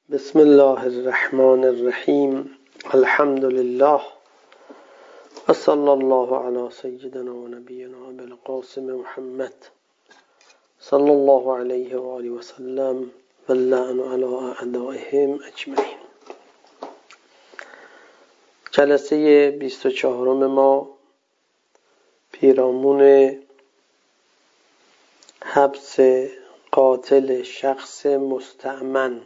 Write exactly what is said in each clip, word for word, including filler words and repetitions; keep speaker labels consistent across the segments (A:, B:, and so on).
A: بسم الله الرحمن الرحیم. الحمد لله و صلی الله علی سیدنا و نبینا ابی القاسم محمد صلی الله علیه و آله و سلم و اللعن علی اعدائهم اجمعین. جلسه بیست و چهارم ما پیرامون حبس قاتل شخص مستأمن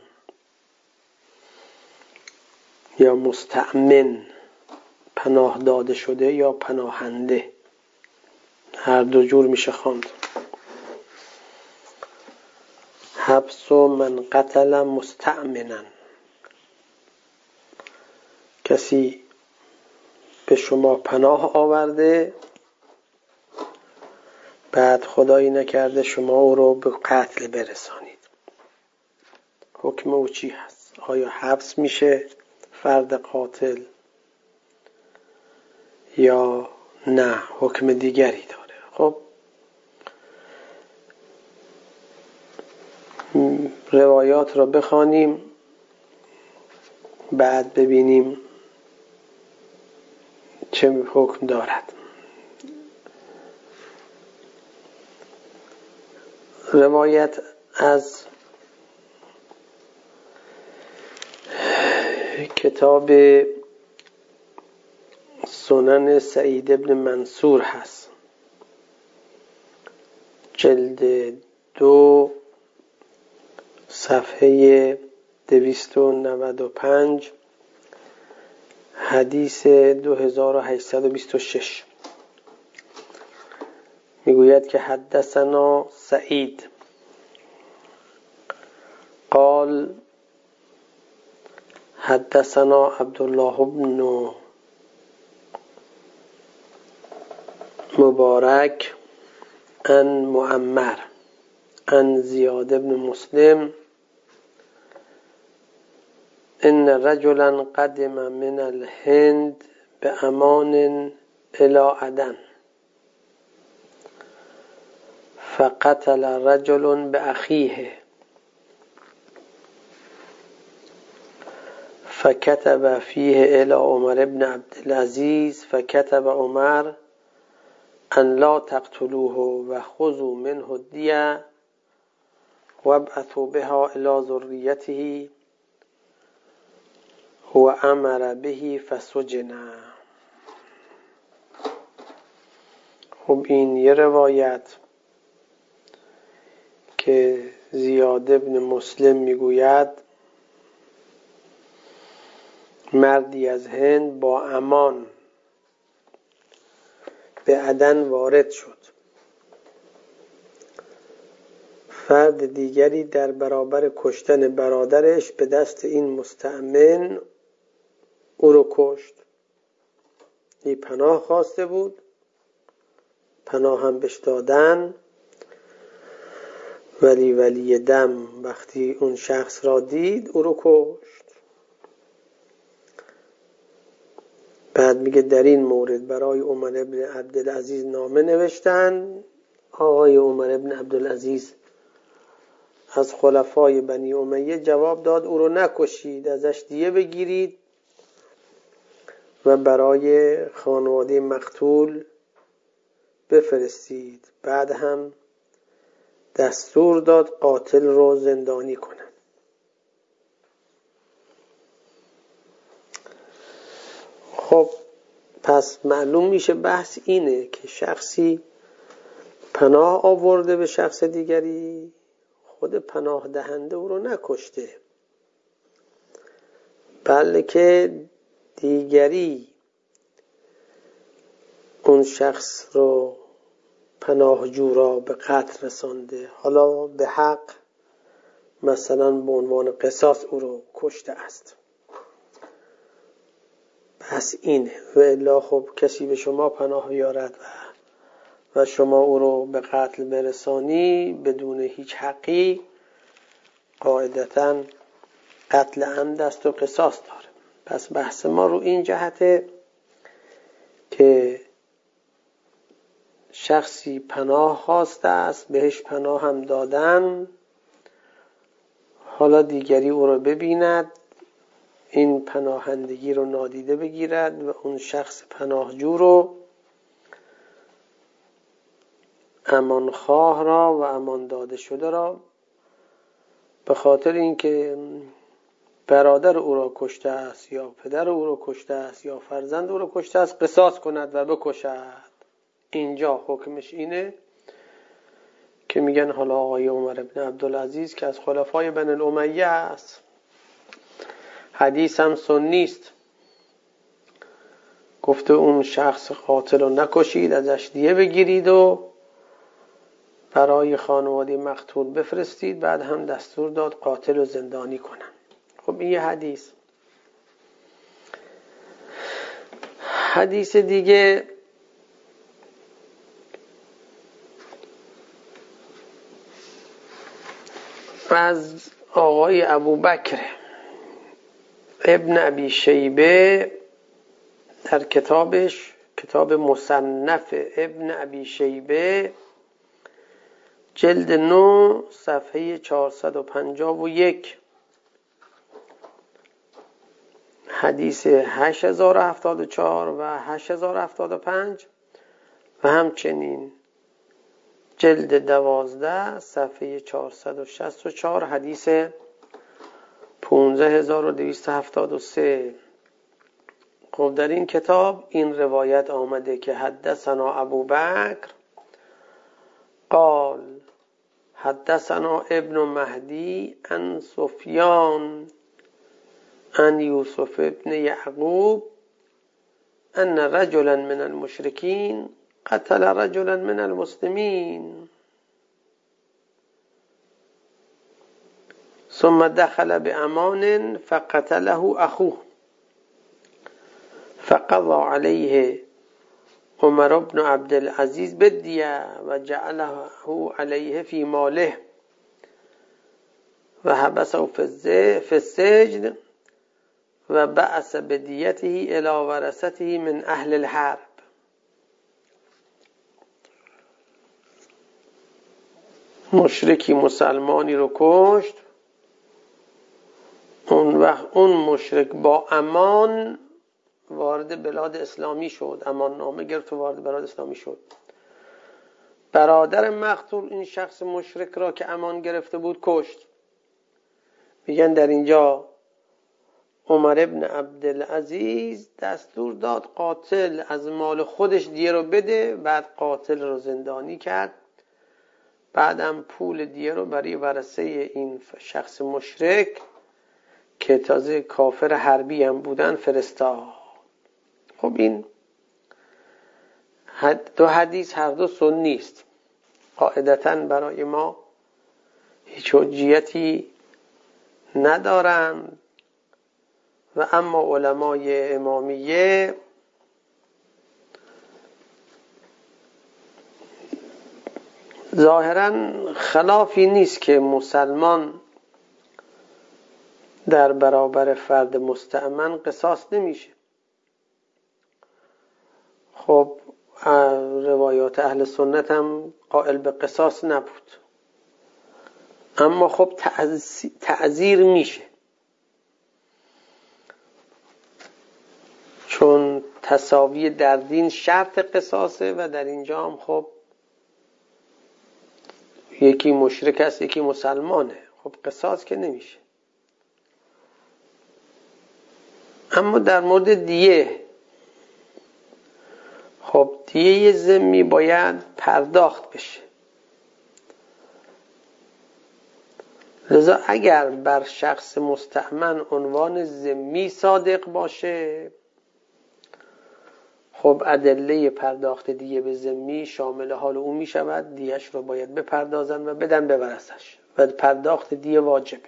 A: یا مستأمن، پناه داده شده یا پناهنده، هر دو جور میشه خواند. حبس و من قتل مستأمنا، کسی به شما پناه آورده، بعد خدایی نکرده شما او رو به قتل برسانید. حکم او چی هست؟ آیا حبس میشه فرد قاتل یا نه حکم دیگری داره؟ خب روایات را بخوانیم، بعد ببینیم چه حکم دارد. روایت از کتاب سنن سعید ابن منصور هست، جلد دو صفحه دویست و نود و پنج، حدیث دو هزار و هشتصد و بیست و شش. میگوید که حدثنا سعید قال حدثنا عبدالله بن مبارک عن معمر عن زیاد بن مسلم ان رجلا قدم من الهند بامان الى عدن فقتل رجل باخیه فكتب فيه الى عمر بن عبد العزيز فكتب عمر ان لا تقتلوه وخذوا منه الدية وابعثوا بها الى ذريته وامر به فسجن. خب این یه روایت که زیاد ابن مسلم میگوید مردی از هند با امان به عدن وارد شد. فرد دیگری در برابر کشتن برادرش به دست این مستأمن او رو کشت. این پناه خواسته بود، پناه هم بهش دادن، ولی ولی دم وقتی اون شخص را دید او رو کشت. بعد میگه در این مورد برای عمر ابن عبدالعزیز نامه نوشتن. آقای عمر ابن عبدالعزیز از خلفای بنی امیه جواب داد او رو نکشید، ازش دیه بگیرید و برای خانواده مقتول بفرستید. بعد هم دستور داد قاتل رو زندانی کنن. خب پس معلوم میشه بحث اینه که شخصی پناه آورده به شخص دیگری، خود پناه دهنده او رو نکشته، بلکه دیگری اون شخص رو پناهجو را به قتل رسانده، حالا به حق، مثلا به عنوان قصاص او رو کشته است. پس اینه. و الا خب کسی به شما پناه بیارد و و شما او رو به قتل برسانی بدون هیچ حقی، قاعدتاً قتل عمد است و قصاص داره. پس بحث ما رو این جهته که شخصی پناه خواسته است، بهش پناه هم دادن، حالا دیگری او را ببیند، این پناهندگی رو نادیده بگیرد و اون شخص پناهجو رو، امانخواه را و امان داده شده را، به خاطر اینکه برادر او را کشته است یا پدر او را کشته است یا فرزند او را کشته است قصاص کند و بکشد. اینجا حکمش اینه که میگن حالا آقای عمر بن عبدالعزیز که از خلفای بنی الامیه است، حدیث هم سنی است، گفته اون شخص قاتل رو نکشید، ازش دیه بگیرید و برای خانواده مقتول بفرستید، بعد هم دستور داد قاتل رو زندانی کنن. خب این یه حدیث. حدیث دیگه از آقای ابوبکر ابن ابی شیبه در کتابش، کتاب مصنف ابن ابی شیبه، جلد نو صفحه چهارصد و پنجاه و یک، حدیث هشت هزار و هفتاد و چهار و هشت هزار و هفتاد و پنج و همچنین جلد دوازده صفحه چهارصد و شصت و چهار، حدیث پانزده هزار و دویست و هفتاد و سه. خب در این کتاب این روایت آمده که حدثنا ابوبکر قال حدثنا ابن مهدی عن سفیان عن یوسف ابن یعقوب ان رجلا من المشرکین قتل رجلا من المسلمین ثم دخل بامان فقتله اخوه فقضى عليه عمر بن عبدالعزیز بالدیه و جعله علیه فی ماله و حبسه فی السجن و بعث بدیته الی ورثته من اهل الحرب. مشرکی مسلمانی رو کشت، اون وقت اون مشرک با امان وارد بلاد اسلامی شد، امان نامه گرفت و وارد بلاد اسلامی شد. برادر مقتول این شخص مشرک را که امان گرفته بود کشت. میگن در اینجا عمر ابن عبدالعزیز دستور داد قاتل از مال خودش دیه رو بده، بعد قاتل رو زندانی کرد، بعدم پول دیه رو برای ورثه این شخص مشرک که تازه کافر حربی هم بودن فرستاد. خب این دو حدیث هر دو سنی است، قاعدتاً برای ما هیچ حجیتی ندارند و اما علمای امامیه ظاهراً خلافی نیست که مسلمان در برابر فرد مستأمن قصاص نمیشه. خب روایات اهل سنت هم قائل به قصاص نبود، اما خب تعزیر میشه، چون تساوی در دین شرط قصاصه و در اینجا هم خب یکی مشرک است یکی مسلمانه، خب قصاص که نمیشه. اما در مورد دیه، خب دیه ذمی باید پرداخت بشه، لذا اگر بر شخص مستأمن عنوان ذمی صادق باشه، خب ادله پرداخت دیه به ذمی شامل حال او می شود، دیهش رو باید بپردازن و بدن به ورثش و پرداخت دیه واجبه.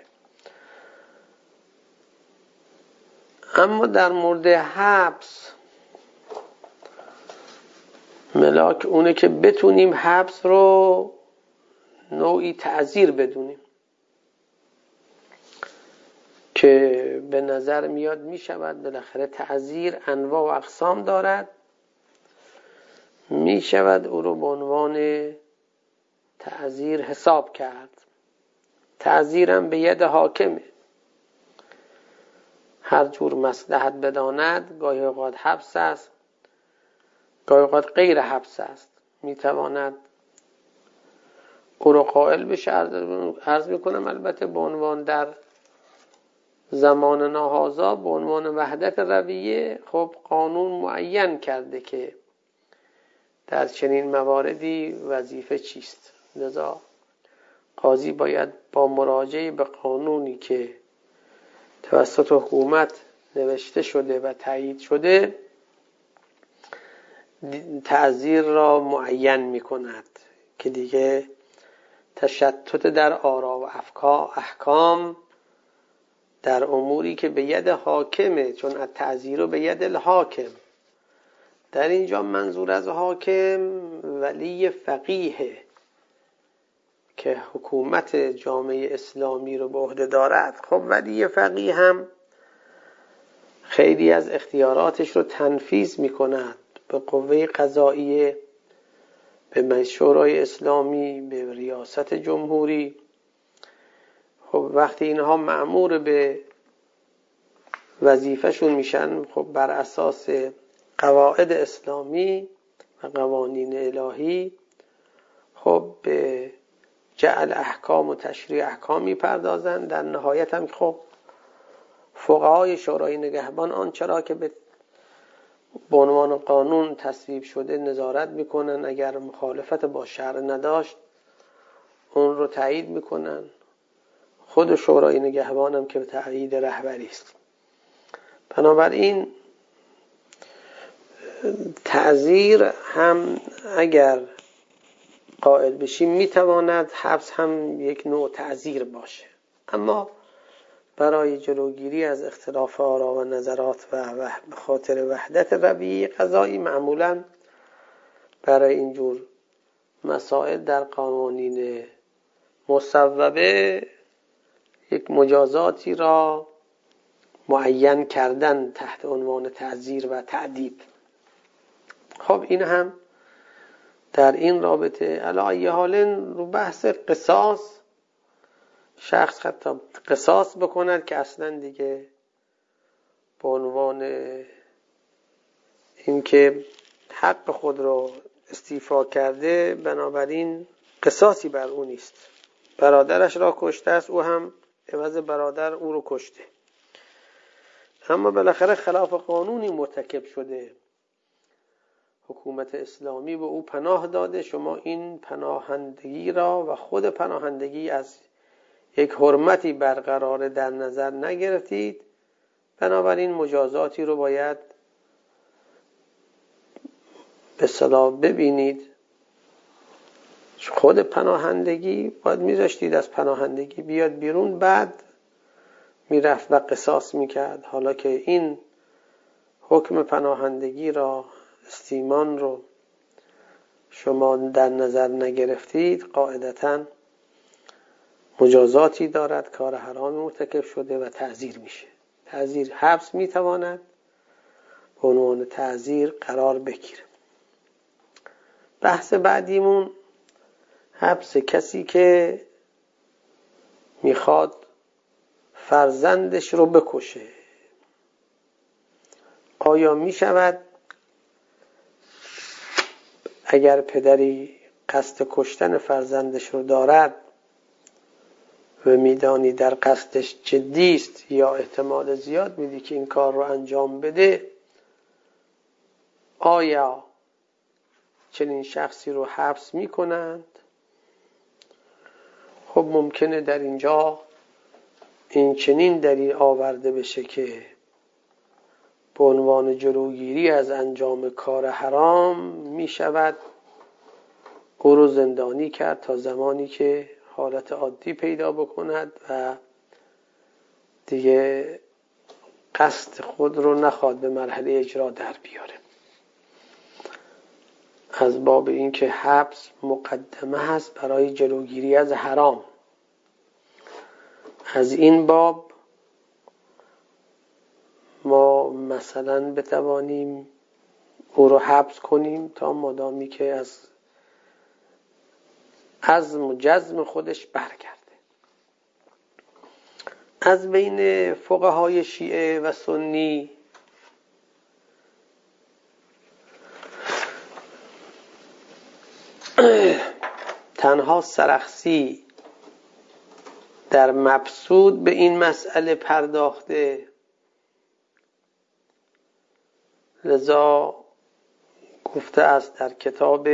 A: اما در مورد حبس، ملاک اونه که بتونیم حبس رو نوعی تعزیر بدونیم که به نظر میاد می شود بالاخره تعزیر انواع و اقسام دارد، می شود او رو به عنوان تعزیر حساب کرد. تعزیرم به ید حاکمه. هر جور مصلحت بداند، گاهی اوقات حبس است، گاهی اوقات غیر حبس است، میتواند او رو قائل بشه. عرض میکنم البته به عنوان در زمان ناهازا به عنوان وحدت رویه، خب قانون معین کرده که در چنین مواردی وظیفه چیست. لذا قاضی باید با مراجعه به قانونی که توسط حکومت نوشته شده و تایید شده تعزیر را معین می کند که دیگه تشتت در آرا و احکام در اموری که به ید حاکمه، چون التعزیر به ید الحاکم. در اینجا منظور از حاکم ولی فقیه که حکومت جامعه اسلامی رو به عهده دارد. خب ولی فقیه هم خیلی از اختیاراتش رو تنفیذ می کند به قوه قضاییه، به شورای اسلامی، به ریاست جمهوری. خب وقتی اینها مأمور به وظیفهشون میشن، خب بر اساس قواعد اسلامی و قوانین الهی خب به جعل احکام و تشریع احکام میپردازن. در نهایت هم خب فقهای شورای نگهبان آنچرا که به عنوان قانون تصویب شده نظارت میکنن، اگر مخالفت با شرع نداشت اون رو تایید میکنن. خود شورای نگهبان هم که به تایید رهبری است. بنابراین تعزیر هم اگر قائل بشیم میتواند حبس هم یک نوع تعزیر باشه، اما برای جلوگیری از اختلاف آرا و نظرات و به خاطر وحدت رویه قضایی معمولا برای اینجور مسائل در قوانین مصوبه یک مجازاتی را معین کردن تحت عنوان تعزیر و تعذیب. خب این هم در این رابطه علی ای حال رو بحث قصاص، شخص حتی قصاص بکند که اصلا دیگه به عنوان اینکه حق خود رو استیفا کرده، بنابراین قصاصی بر او نیست. برادرش را کشته است، او هم عوض برادر او رو کشته، اما بالاخره خلاف قانونی مرتکب شده. حکومت اسلامی به او پناه داده، شما این پناهندگی را و خود پناهندگی از یک حرمتی برقرار در نظر نگرفتید، بنابراین مجازاتی رو باید به اصطلاح ببینید. خود پناهندگی باید میذاشتید از پناهندگی بیاد بیرون، بعد میرفت و قصاص میکرد. حالا که این حکم پناهندگی را، استیمان رو شما در نظر نگرفتید، قاعدتاً مجازاتی دارد، کار حرام مرتکب شده و تعزیر میشه. تعزیر حبس میتواند به عنوان تعزیر قرار بگیره. بحث بعدیمون حبس کسی که میخواد فرزندش رو بکشه. آیا میشود اگر پدری قصد کشتن فرزندش رو دارد و میدانی در قصدش جدی است یا احتمال زیاد میدی که این کار رو انجام بده، آیا چنین شخصی رو حبس میکنند؟ خب ممکنه در اینجا این چنین دلیل آورده بشه که به عنوان جلوگیری از انجام کار حرام می شود او رو زندانی کرد تا زمانی که حالت عادی پیدا بکند و دیگه قصد خود رو نخواد به مرحله اجرا در بیاره. از باب این که حبس مقدمه هست برای جلوگیری از حرام، از این باب ما مثلا بتوانیم او رو حبس کنیم تا مادامی که از عزم و جزم خودش برگرده. از بین فقهای شیعه و سنی تنها سرخسی در مبسوط به این مسئله پرداخته، لذا گفته است در کتاب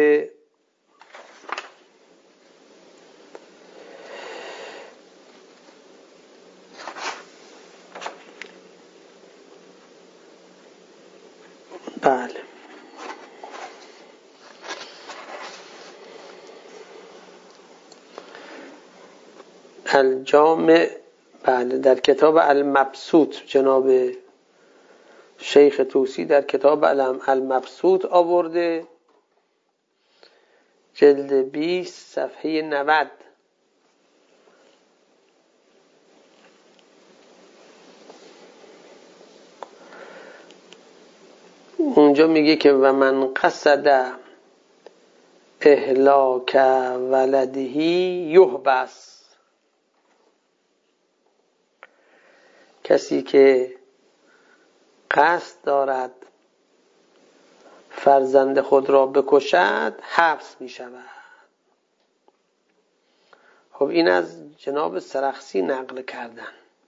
A: بله الجامع، بله در کتاب المبسوط جناب شیخ طوسی در کتاب المبسوط آورده، جلد بیست صفحه نود. اونجا میگه که و من قصد اهلاک ولدهی یحبس، کسی که قصد دارد فرزند خود را بکشد حبس می شود. خب این از جناب سرخسی نقل کردن.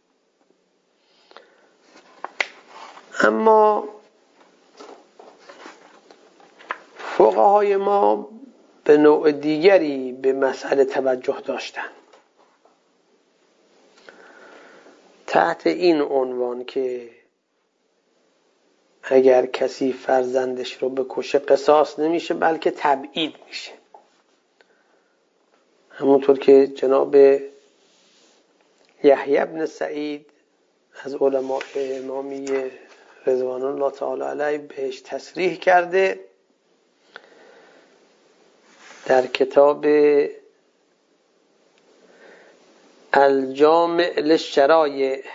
A: اما فقهای ما به نوع دیگری به مسئله توجه داشتند، تحت این عنوان که اگر کسی فرزندش رو بکشه قصاص نمیشه بلکه تبعید میشه، همونطور که جناب یحیی بن سعید از علماء امامی رضوان الله تعالی علیه بهش تصریح کرده در کتاب الجامع للشرایع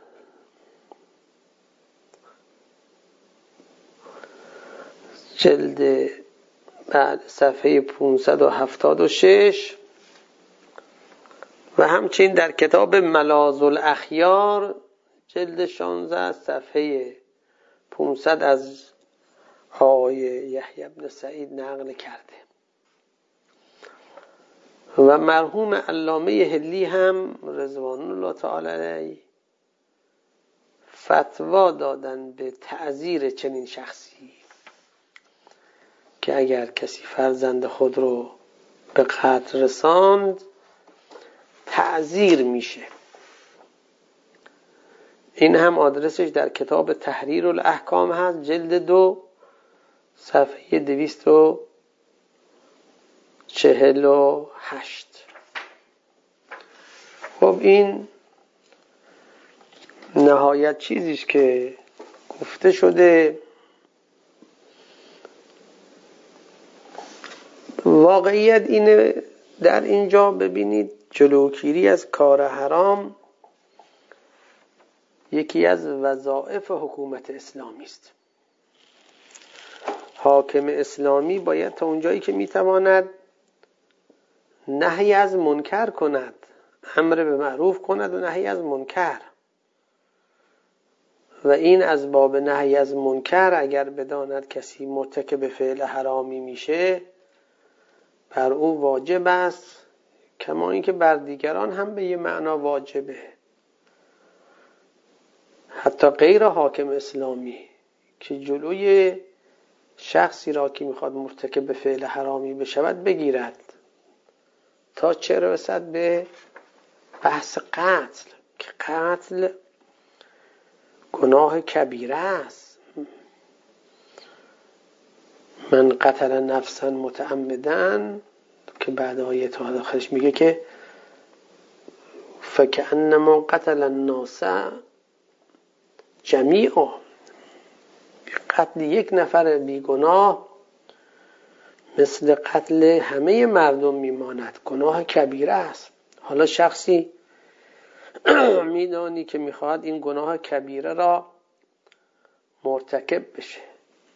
A: جلد بعد صفحه پانصد و هفتاد و شش و همچنین در کتاب ملاذ الاخیار جلد شانزده صفحه پانصد از آقای یحیی بن سعید نقل کرده. و مرحوم علامه حلی هم رضوان الله تعالی علیه فتوا دادن به تعزیر چنین شخصی که اگر کسی فرزند خود رو به قتل رساند تعزیر میشه. این هم آدرسش در کتاب تحریر الاحکام هست، جلد دو صفحه دویست و چهل و هشت. خب این نهایت چیزیش که گفته شده. واقعیت اینه در اینجا ببینید جلوگیری از کار حرام یکی از وظایف حکومت اسلامی است. حاکم اسلامی باید تا اونجایی که میتواند نهی از منکر کند، امر به معروف کند و نهی از منکر، و این از باب نهی از منکر اگر بداند کسی مرتکب فعل حرامی میشه بر او واجب است، کما اینکه بر دیگران هم به یه معنا واجبه، حتی غیر حاکم اسلامی که جلوی شخصی را که میخواد مرتکب فعل حرامی بشود بگیرد تا چه رسد به بحث قتل که قتل گناه کبیره است. من قتل نفسا متعمدن که بعد آیه آخرش میگه که فکأنما قتل الناس جمیعا، قتل یک نفر بیگناه مثل قتل همه مردم میماند، گناه کبیره است. حالا شخصی میدانی که میخواد این گناه کبیره را مرتکب بشه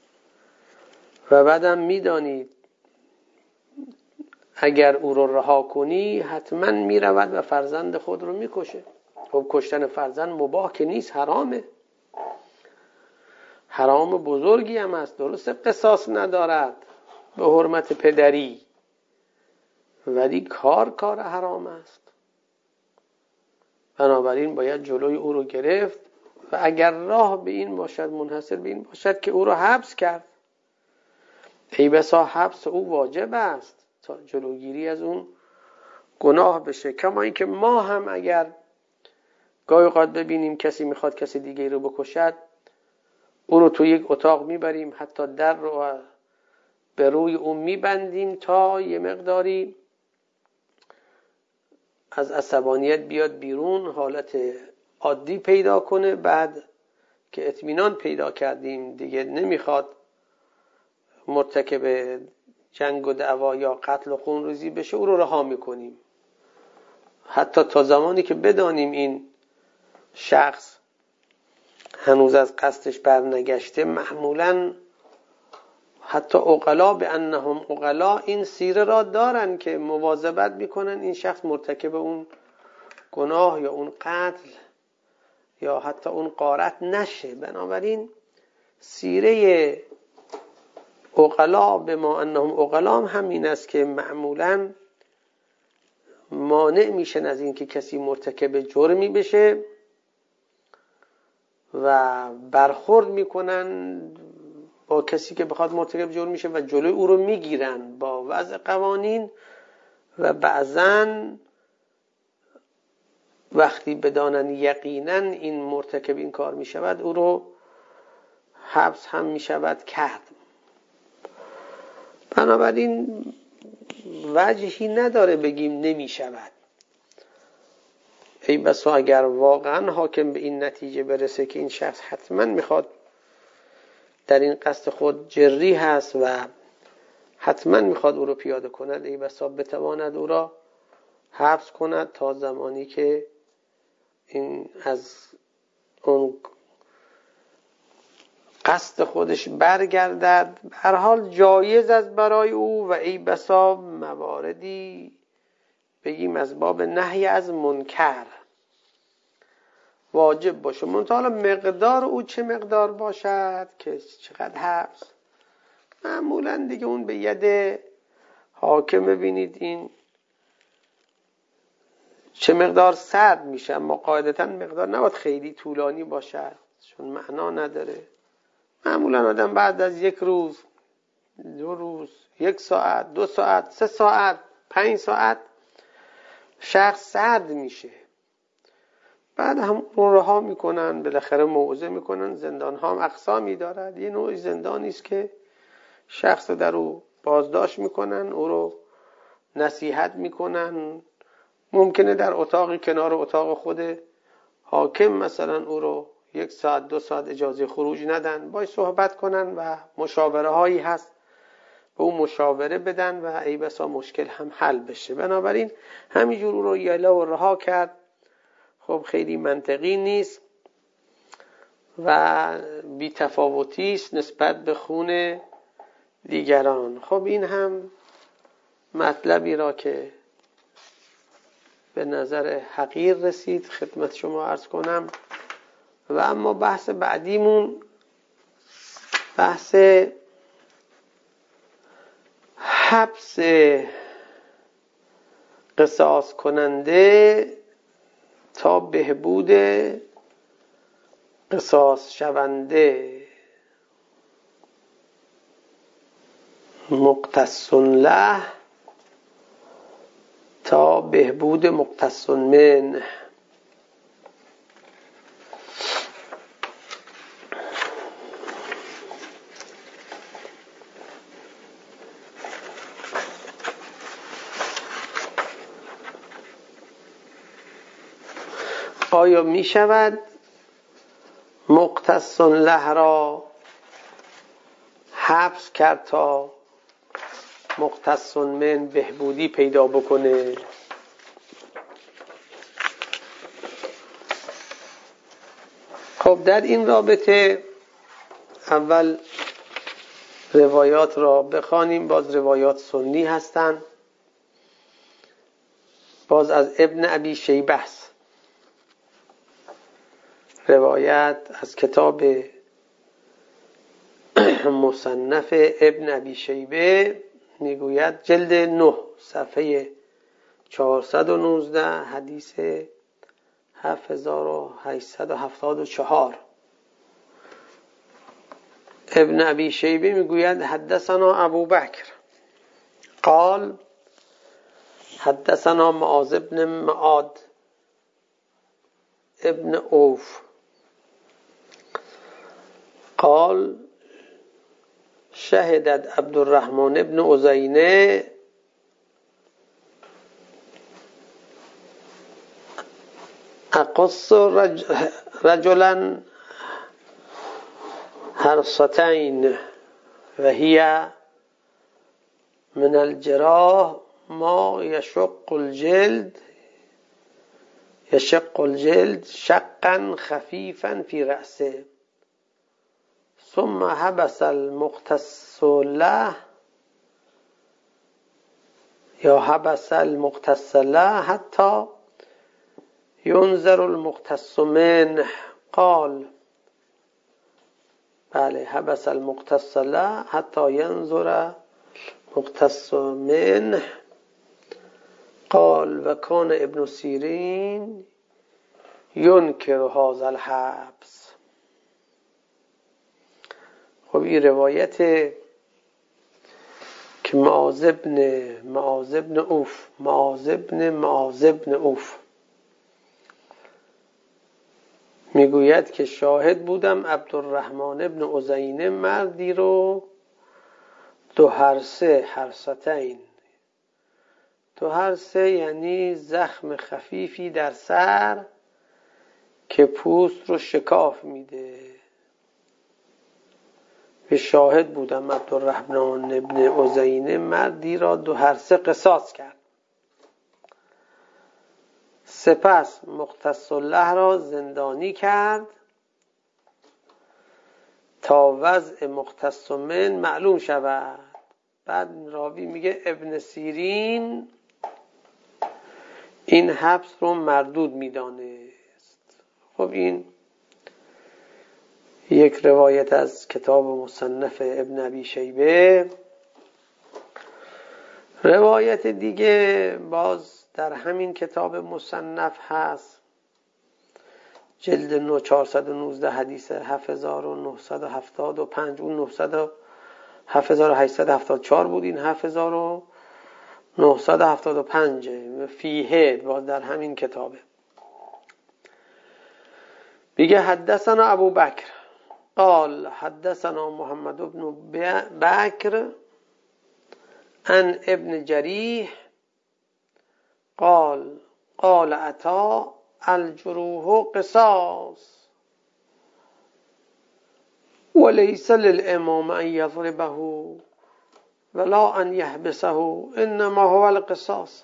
A: و بعدم میدانید اگر او رو رها کنی حتما میرود و فرزند خود رو میکشه، خب کشتن فرزند مباح که نیست، حرامه، حرام بزرگی هم است. درسته قصاص ندارد به حرمت پدری، ولی کار کار حرام است. بنابراین باید جلوی او رو گرفت و اگر راه به این باشد، منحصر به این باشد که او رو حبس کرد، ای بسا حبس او واجب است تا جلوگیری از اون گناه بشه. کما اینکه ما هم اگر گاهی اوقات ببینیم کسی میخواد کسی دیگه رو بکشد، او رو تو یک اتاق میبریم، حتی در رو به روی اون میبندیم تا یه مقداری از عصبانیت بیاد بیرون، حالت عادی پیدا کنه. بعد که اطمینان پیدا کردیم دیگه نمیخواد مرتکب جنگ و دعوا یا قتل و خونریزی بشه، او رو رها میکنیم، حتی تا زمانی که بدانیم این شخص هنوز از قصدش برنگشته. معمولاً حتی عقلا به انهم عقلا این سیره را دارن که مواظبت میکنن این شخص مرتکب اون گناه یا اون قتل یا حتی اون غارت نشه. بنابراین سیره عقلا به ما انهم عقلا هم این است که معمولاً مانع میشن از این که کسی مرتکب جرمی بشه و برخورد میکنن با کسی که بخواد مرتکب جرم میشه و جلوی او رو میگیرن با وضع قوانین، و بعضن وقتی بدانن یقینا این مرتکب این کار میشود، او رو حبس هم میشود کرد. بنابراین وجهی نداره بگیم نمیشود. ای بسا اگر واقعا حاکم به این نتیجه برسه که این شخص حتما میخواد در این قصد خود جری هست و حتما میخواد او رو پیاده کند، ای بسا بتواند او را حبس کند تا زمانی که این از اون قصد خودش برگردد. به هر حال جایز است برای او و ای بسا مواردی بگیم از باب نهی از منکر واجب باشه. منتها مقدار او چه مقدار باشد که چقدر حبس، معمولا دیگه اون به ید حاکم. ببینید این چه مقدار سرد میشه، اما قاعدتا مقدار نباید خیلی طولانی باشد چون معنا نداره. معمولا آدم بعد از یک روز، دو روز، یک ساعت، دو ساعت، سه ساعت، پنج ساعت شخص سرد میشه، بعد هم اون رها میکنن، بالاخره موعظه میکنن. زندان ها هم اقسامی دارد. یه نوع زندانی است که شخص در او بازداشت میکنن، او رو نصیحت میکنن. ممکنه در اتاقی کنار اتاق خود حاکم مثلا او رو یک ساعت دو ساعت اجازه خروج ندن، باید صحبت کنن و مشاوره هایی هست به او مشاوره بدن و ای بسا مشکل هم حل بشه. بنابراین همینجور او رو یله و رها کرد خب خیلی منطقی نیست و بی تفاوتی است نسبت به خون دیگران. خب این هم مطلبی را که به نظر حقیر رسید خدمت شما عرض کنم. و اما بحث بعدیمون بحث حبس قصاص کننده تا بهبود قصاص شونده. مقتص له تا بهبود مقتص من. آیا می شود مقتص له را حبس کرد تا مقتص من بهبودی پیدا بکنه؟ خب در این رابطه اول روایات را بخوانیم. باز روایات سنی هستند، باز از ابن ابی شیبه است. روایت از کتاب مصنف ابن ابی شیبه میگوید جلد نه صفحه چهارصد و نوزده حدیث هفت هزار و هشتصد و هفتاد و چهار ابن ابی شیبه میگوید حدثنا ابو بکر قال حدثنا معاذ بن معاد ابن اوف قال شهدت عبد الرحمن ابن عزینه اقص رجلا حرصتين وهي من الجراح ما يشق الجلد يشق الجلد شقا خفيفا في رأسه ثم حبس المختص له یا حبس المختص له حتى ينظر المختص منه قال بله حبس المختص له حتى ينظر المختص منه قال و کان ابن سیرین ينكر هذا الحبس. خب این روایت که معاذ ابن معاذ ابن اوف معاذ ابن معاذ ابن اوف میگوید که شاهد بودم عبدالرحمن ابن عزینه مردی رو دو هرسه حرستین دو هرسه یعنی زخم خفیفی در سر که پوست رو شکاف میده. به شاهد بودم عبدالرحمن ابن عزینه مردی را دو هرسه قصاص کرد. سپس مختص له را زندانی کرد تا وضع مختص من معلوم شود. بعد راوی میگه ابن سیرین این حبس رو مردود میدانست. خب این یک روایت از کتاب مصنف ابن ابی شیبه. روایت دیگه باز در همین کتاب مصنف هست، جلد نه چهارصد و نوزده حدیث هفت هزار و نهصد و هفتاد و پنج. اون هفت هزار و هشتصد و هفتاد و چهار بود، این هفت هزار و نهصد و هفتاد و پنج. فیه باز در همین کتابه. بگه حدثنا ابو بکر قال حدثنا محمد بن بکر عن ابن جریح قال قال عطا الجروح قصاص وليس للامام ان يضربه ولا ان يحبسه انما هو القصاص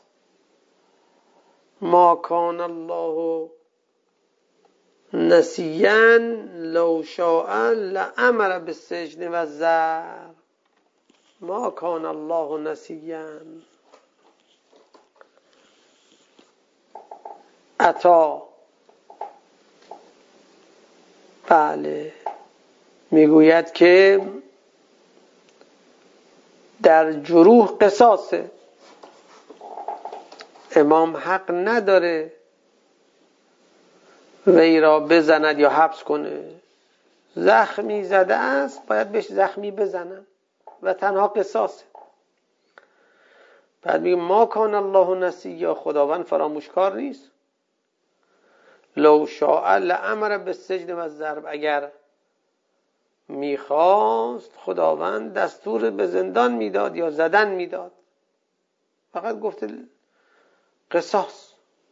A: ما كان الله نسيا لو شاء لأمر بالسجن والضرب ما كان الله نسيا. عطا بله میگوید که در جروح قصاصه، امام حق نداره وی را بزند یا حبس کنه. زخمی زده است باید بهش زخمی بزنن و تنها قصاصه. بعد میگه ما کان الله نسیا، خداوند فراموشکار نیست. لو شاء لامر بالسجن والضرب، اگر میخواست خداوند دستور به زندان میداد یا زدن میداد، فقط گفته قصاص.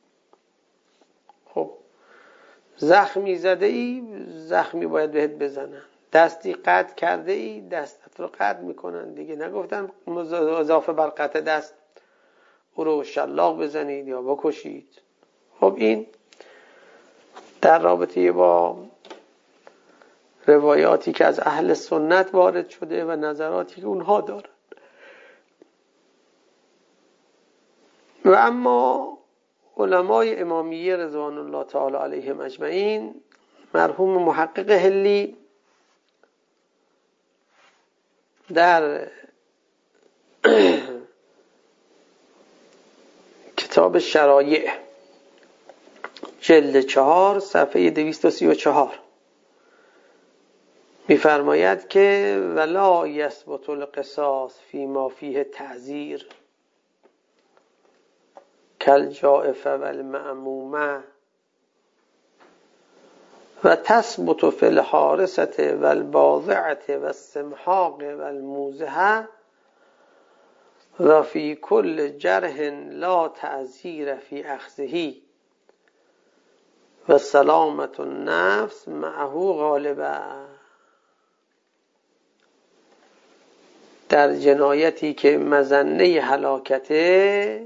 A: خب زخمی زده ای زخمی باید بهت بزنن، دستی قطع کرده ای دستت رو قطع میکنن دیگه. نگفتن اضافه بر قطع دست او رو شلاق بزنید یا بکشید. خب این در رابطه با روایاتی که از اهل سنت وارد شده و نظراتی که اونها دارن. و اما علمای امامیه رضوان الله تعالی علیهم اجمعین مرحوم محقق هلی در کتاب شرایع جلد چهار صفحه دویست و سی و چهار می‌فرماید که ولا یثبت القصاص فیما فیه تعزیر کالجائفه والمأمومه و تثبت فی الحارسة والباضعة والسمحاق والموزحة و فی کل جرح لا تعزیر فی اخذه و سلامت النفس معه غالبه. در جنایتی که مظنه هلاکته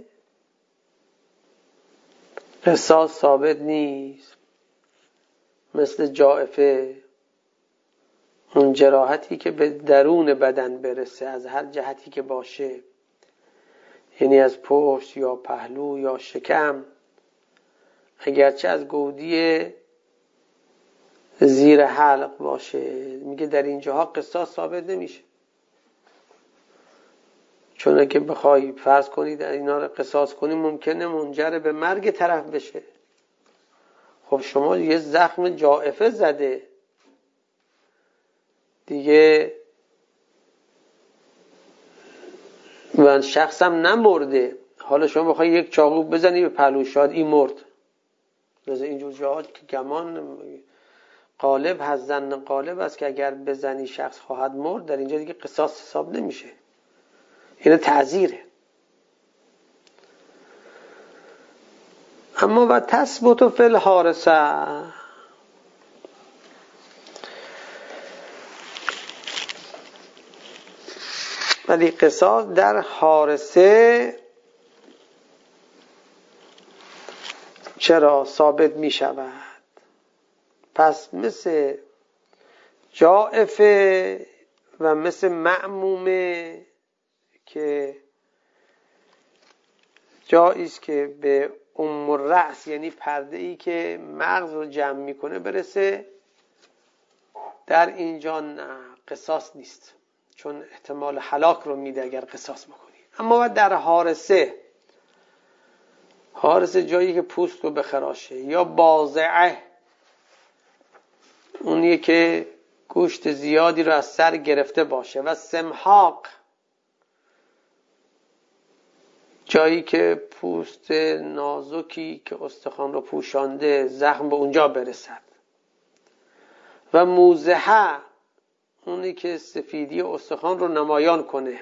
A: قصاص ثابت نیست، مثل جائفه، اون جراحتی که به درون بدن برسه از هر جهتی که باشه، یعنی از پشت یا پهلو یا شکم، اگرچه از گودی زیر حلق باشه، میگه در اینجاها قصاص ثابت نمیشه. چون اگه بخوای فرض کنید اینا رو قصاص کنی ممکنه منجر به مرگ طرف بشه. خب شما یه زخم جائفه زده دیگه، من شخصم نمرده، حالا شما بخوای یک چاقو بزنی به پهلوش، شاید این مرد. لذا اینجور جاهات که گمان غالب هست، ظن غالب است که اگر بزنی شخص خواهد مرد، در اینجا دیگه قصاص حساب نمیشه، این تعزیره. اما و تثبت فی الحارسه، ولی قصاص در حارسه چرا ثابت می شود؟ پس مثل جائفه و مثل مأمومه که جاییست که به ام الرأس، یعنی پرده ای که مغز رو جمع میکنه برسه، در اینجا نه قصاص نیست، چون احتمال هلاک رو میده اگر قصاص بکنی. اما در حارسه، حارسه جایی که پوست رو بخراشه، یا باضعه اونیه که گوشت زیادی رو از سر گرفته باشه، و سمحاق جایی که پوست نازکی که استخوان رو پوشانده زخم به اونجا برسد، و موزحه اونی که سفیدی استخوان رو نمایان کنه،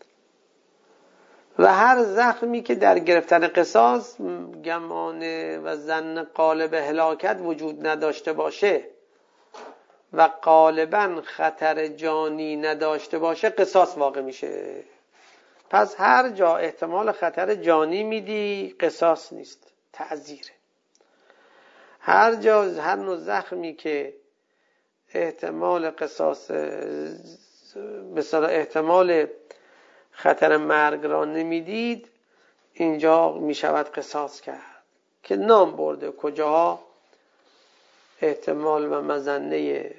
A: و هر زخمی که در گرفتن قصاص گمان و ظن غالب هلاکت وجود نداشته باشه و غالبا خطر جانی نداشته باشه، قصاص واقع میشه. پس هر جا احتمال خطر جانی میدی قصاص نیست، تعزیره. هر جا هر نوع زخمی که احتمال قصاص، مثلا احتمال خطر مرگ را نمیدید، اینجا میشود قصاص کرد که نام برده کجاها احتمال و مظنه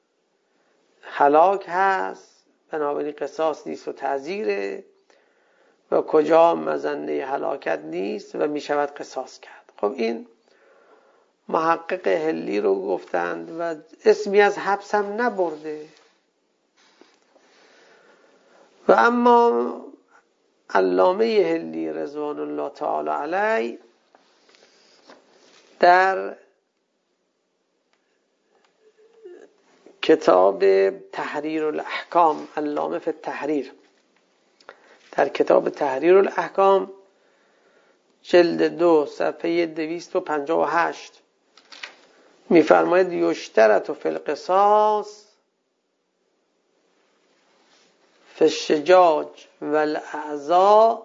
A: هلاک هست، بنابراین قصاص نیست و تعزیره، و کجا مظنه هلاکت نیست و میشود قصاص کرد. خب این محقق هلی رو گفتند و اسمی از حبس هم نبرده. و اما علامه هلی رضوان الله تعالی علیه در کتاب تحریر الاحکام، علامه فی التحریر، در کتاب تحریر الاحکام جلد دو صفحه دویست و پنجاه و هشت می‌فرماید یشترط فی القصاص فی الشجاج والاعضاء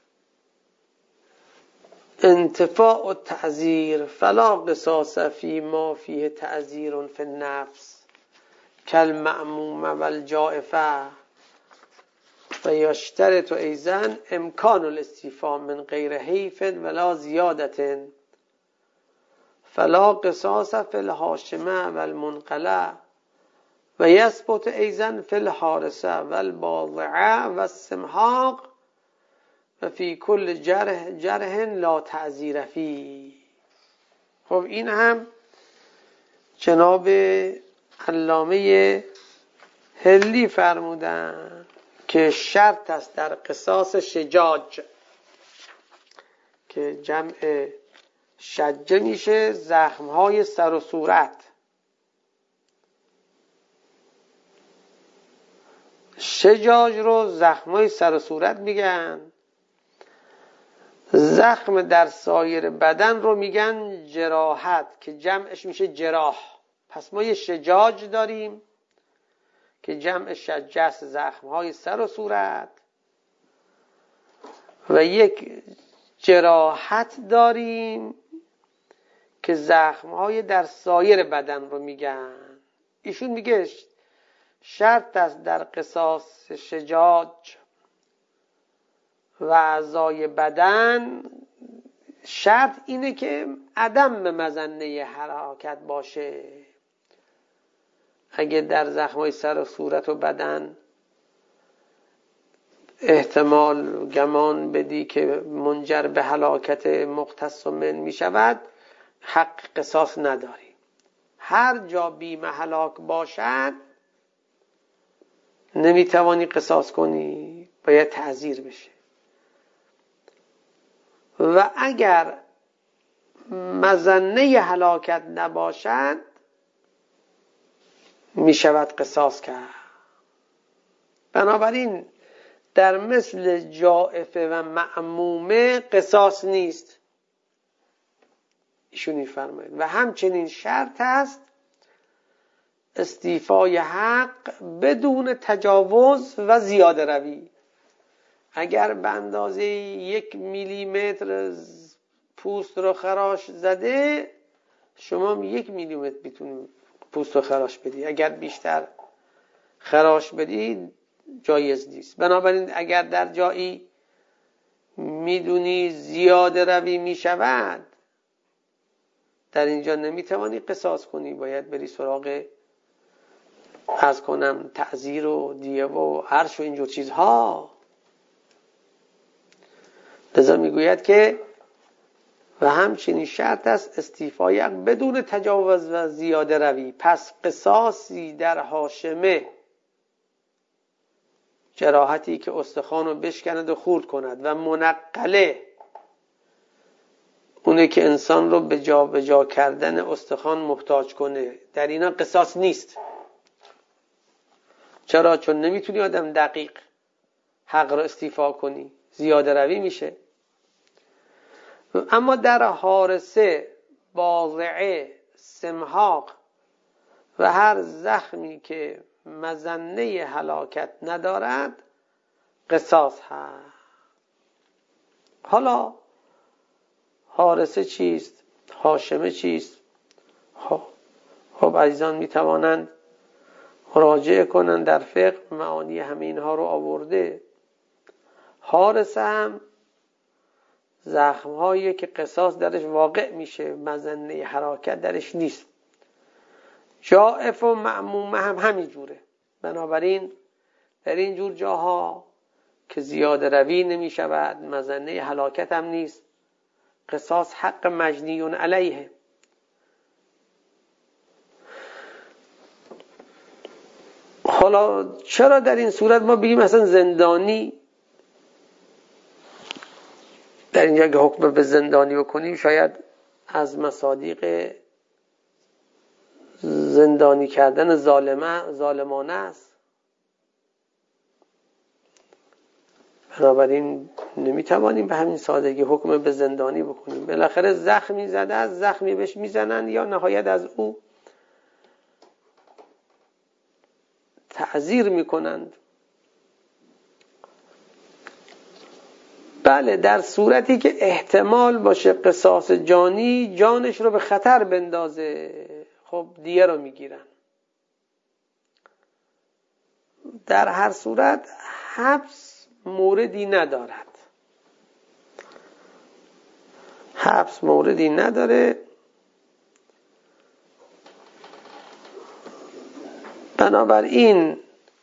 A: انتفاع التعزیر فلا قصاص فی ما فیه تعزیر فی النفس کالمأمومه والجائفه و یشترط ایضا امکان الاستیفاء من غیر حیف ولا زیادت فلا قصاص فی الهاشمه و المنقله و یثبت ایضا فی الحارسه و الباضعه و السمحاق و فی کل جرح جرح لا تعذیر فی. خب این هم جناب علامه هلی فرمودن که شرط است در قصاص شجاج که جمع شجه میشه زخمهای سر و صورت. شجاج رو زخمهای سر و صورت میگن، زخم در سایر بدن رو میگن جراحت که جمعش میشه جراح. پس ما یه شجاج داریم که جمع شجه است زخمهای سر و صورت، و یک جراحت داریم که زخمهای در سایر بدن رو میگن. ایشون میگه شرط است در قصاص شجاج و اعضای بدن، شرط اینه که عدم مظنه حرکت باشه. اگه در زخمای سر و صورت و بدن احتمال گمان بدی که منجر به هلاکت مختص من می شود، حق قصاص نداری. هر جا بیم هلاک باشد نمی توانی قصاص کنی، باید تعزیر بشه. و اگر مظنه هلاکت نباشد می شود قصاص کرد. بنابراین در مثل جائفه و معمومه قصاص نیست، ایشون می‌فرماید. و همچنین شرط است استیفای حق بدون تجاوز و زیاده روی. اگر به اندازه یک میلیمتر پوست رو خراش زده، شما یک میلیمتر میتونید پوست رو خراش بدی. اگر بیشتر خراش بدی جایز نیست. بنابراین اگر در جایی میدونی زیاده روی میشود، در اینجا نمیتوانی قصاص کنی، باید بری سراغ از کنم تعزیر و دیه و عرش و اینجور چیزها. لذا میگوید که و همچنین شرط است استیفای حق بدون تجاوز و زیاده روی. پس قصاصی در هاشمه، جراحتی که استخوان رو بشکند و خورد کند، و منقله، اونه که انسان رو به جا به جا کردن استخوان محتاج کنه، در اینا قصاص نیست. چرا؟ چون نمیتونی آدم دقیق حق رو استیفا کنی، زیاده روی میشه. اما در حارسه، باضعه، سمحاق و هر زخمی که مظنه هلاکت ندارد قصاص هست. حالا حارسه چیست؟ هاشمه چیست؟ خب عزیزان می توانند مراجعه کنند در فقه، معانی همه اینها رو آورده. حارسه هم زخم‌هایی که قصاص درش واقع میشه، مظنه حرکت درش نیست. جائف و معمومه هم همین جوره. بنابراین در این جور جاها که زیاده روی نمی شود، مظنه هلاکت هم نیست، قصاص حق مجنیون علیه. حالا چرا در این صورت ما بگیم مثلا زندانی، در اینجا که حکم به زندانی بکنیم شاید از مصادیق زندانی کردن ظالمه ظالمانه است. بنابراین نمیتوانیم به همین سادگی حکم به زندانی بکنیم. بالاخره زخمی زده است، زخمی بهش میزنن یا نهایت از او تعزیر میکنند. بله، در صورتی که احتمال باشه قصاص جانی جانش رو به خطر بندازه، خب دیه رو میگیرن. در هر صورت حبس موردی ندارد، حبس موردی نداره. بنابراین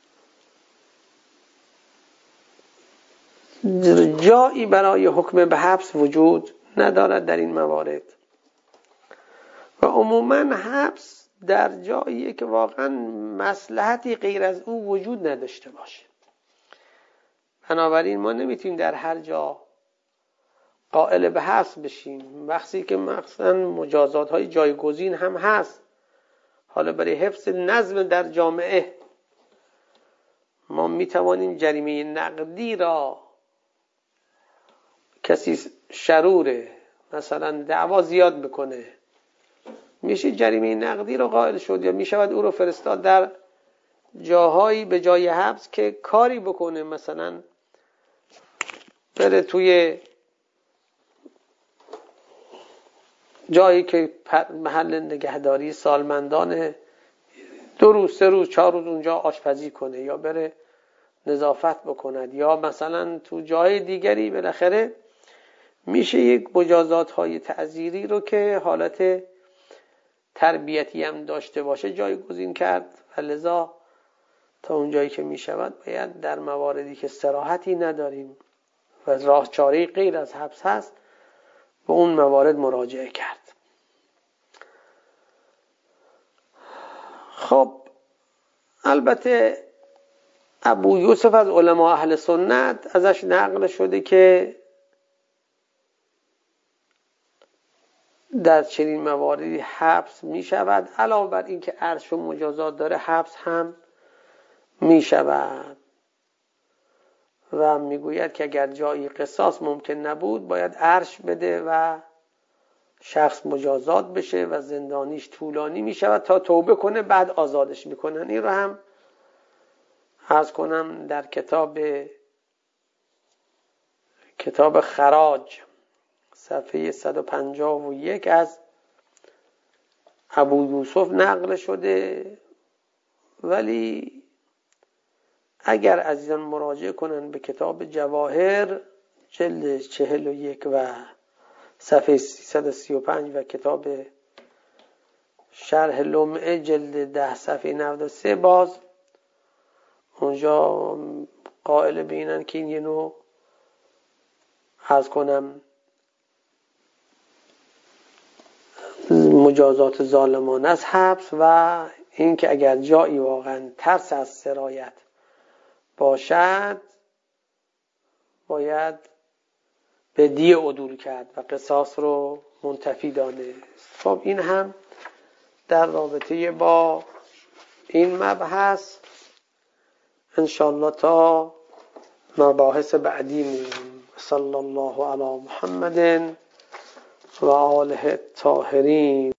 A: جایی برای حکم به حبس وجود ندارد در این موارد و عموما حبس در جایی که واقعا مصلحتی غیر از او وجود نداشته باشه. بنابراین ما نمیتونیم در هر جا قائل به حبس بشیم، وقتی که مثلا مجازات های جایگزین هم هست. حالا برای حفظ نظم در جامعه ما میتوانیم جریمه نقدی را، کسی شروره مثلا دعوا زیاد بکنه میشه جریمه نقدی را قائل شد، یا میشود او رو فرستاد در جاهایی به جای حبس که کاری بکنه، مثلا بره توی جایی که محل نگهداری سالمندان دو روز سه روز چهار روز اونجا آشپزی کنه، یا بره نظافت بکند، یا مثلا تو جای دیگری. بالاخره میشه یک مجازات های تعزیری رو که حالت تربیتی هم داشته باشه جایگزین کرد و لذا تا اونجایی که میشود باید در مواردی که صراحتی نداریم و راه چاره غیر از حبس هست به اون موارد مراجعه کرد. خب البته ابو یوسف از علما اهل سنت ازش نقل شده که در چنین مواردی حبس می شود، علاوه بر این که عرش و مجازات داره حبس هم می شود و می گوید که اگر جایی قصاص ممکن نبود باید عرش بده و شخص مجازات بشه و زندانیش طولانی می شود تا توبه کنه، بعد آزادش می کنن. این رو هم عرض کنم در کتاب کتاب خراج صفحه صد و پنجاه و یک از ابو یوسف نقل شده. ولی اگر عزیزان مراجعه کنن به کتاب جواهر جلد چهل و یک و صفحه سیصد و سی و پنج و کتاب شرح لمعه جلد ده صفحه نود و سه، باز اونجا قائل بینن که این یه نوع عرض کنم مجازات ظالمانه از حبس و این که اگر جایی واقعا ترس از سرایت باشد باید به دیه عدول کرد و قصاص رو منتفی دانست. خب این هم در رابطه با این مبحث انشاءالله تا مباحث بعدی می‌ریم. صلی الله علی محمد و آله الطاهرین.